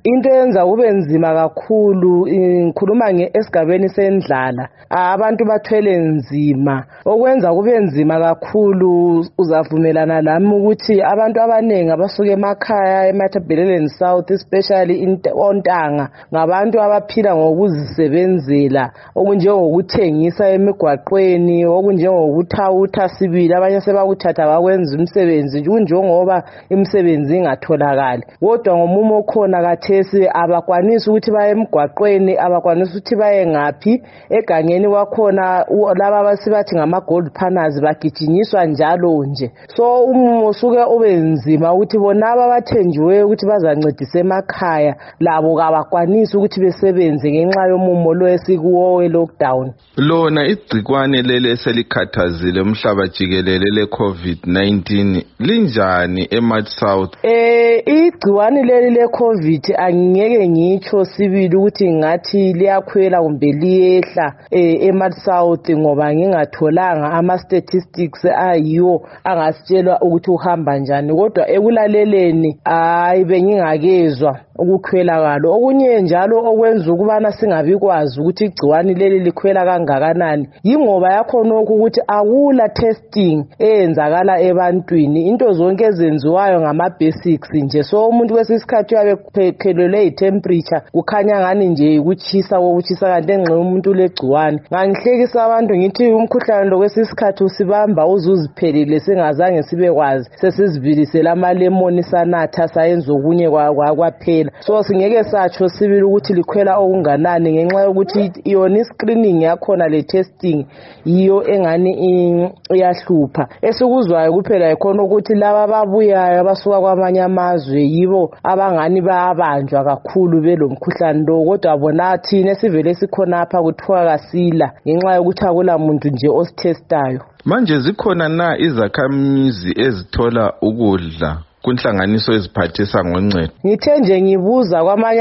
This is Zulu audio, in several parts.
Into yenza kube nzima kakhulu ngikhuluma esigabeni sendlala abantu bathwele nzima okwenza kube nzima kakhulu. Uzavumelana lami ukuthi abantu abaningi abasuka emakhaya eMatabeleland South especially ontanga ngabantu abaphila ngokuzisebenzela okunjengokuthengisa emigwaqweni okunjengokuthawutha sibili abanye sebakuthatha bakwenza umsebenzi kunjengoba imisebenzi ingatholakali kodwa ngomumo okhona kathesi abakwanisi ukuthi baye emgwaqweni abakwanisi ukuthi baye ngaphi egangeni kwakhona laba abasibathi ngama gold partners bagijinyiswa njalo nje. So umumo suke ube nzima ukuthi bona abathenjiwe ukuthi bazancedisa emakhaya labo kabakwanisi ukuthi besebenze ngenxa yomumo lo esikuwo we lockdown. Lona igcikwane lele selikhathazile umhlaba jikelele le COVID-19 linjani eMatsouth? Igciwane leli le COVID angeke ngitsho sibili ukuthi ngathi liyakhwela kumbe liyehla eMatsouth ngoba ngingatholanga ama statistics ayiwo angasitshelwa ukuthi uhamba njani kodwa ekulaleleni bengingakezwa ukukhwela kwalo. Okunye njalo okwenza ukubana singabikwazi ukuthi igciwane leli likhwela kangakanani yingoba yakhona ukuthi akula testing eyenzakala ebantwini. Into zonke ezenziwayo ngama basics nje. So umuntu kwesisikhathi uyabe phelelwe itemperature kukhanya ngani nje ukuchisa kanti enxe umuntu legciwane. Ngangihlekisa abantu ngithi umkhuhlane lo kwesisikhathi usibamba uzuziphelile singazange sibekwazi sesizibilisela ama lemon sanatha sayenza okunye kwaphela. So singeke satsho sibili ukuthi likhwela okunganani ngenxa yokuthi yona screening yakhona le testing yiyo engani iyahlupha. Esikuzwayo kuphela ikhona ukuthi laba ababuyayo abasuka kwamanye amazwe yibo abangani bayabanjwa kakhulu belomkhuhlane lo kodwa bona thina sivele sikhona apha kuthiwa kasila ngenxa yokuthi akula muntu nje ositestayo. Manje zikhona na izakhamizi ezithola ukudla kunhlanganiso eziphathisa ngoncedo? Ngithe nje ngibuza kwamanye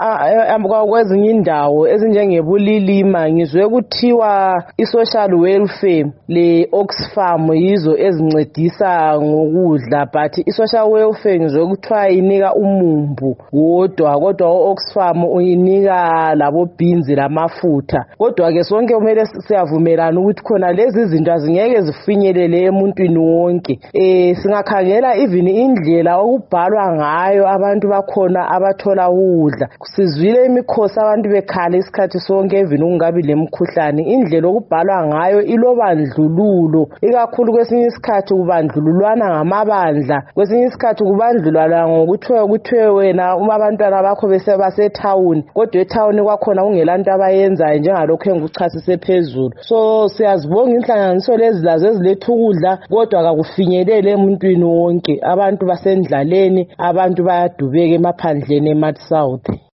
kwezinye indawo ezinjengeBulilima ngizwe kuthiwa isocial welfare le Oxfam yizo ezincedisa ngokudla but isocial welfare ngizwe kuthiwa inika umumbu kodwa Oxfam uyinika labo beans lamafutha. Kodwa ke sonke kumele siyavumelana ukuthi khona lezi zinto azingeke zifinyelele emuntwini wonke. Singakhangela even indlela okubhalwa ngayo abantu bakhona abathola ukudla. Sizwile imikhosi abantu bekhala isikhathi sonke even ungabi lemkhuhlane. Indlela okubhalwa ngayo ilobandlululo ikakhulu kwesinye isikhathi kubandlululwana ngamabandla kwesinye isikhathi kubandlulwana ngokuthiwe wena abantwana bakho basetown kodwa etown kwakhona kungelanto abayenzayo njengalokho engikuchasise phezulu. So siyazibonga inhlanganiso lezi lazo eziletha ukudla kodwa akakufinyelele emuntwini wonke. Abantu basendlaleni abantu bayadubeka emaphandleni eMatsouth.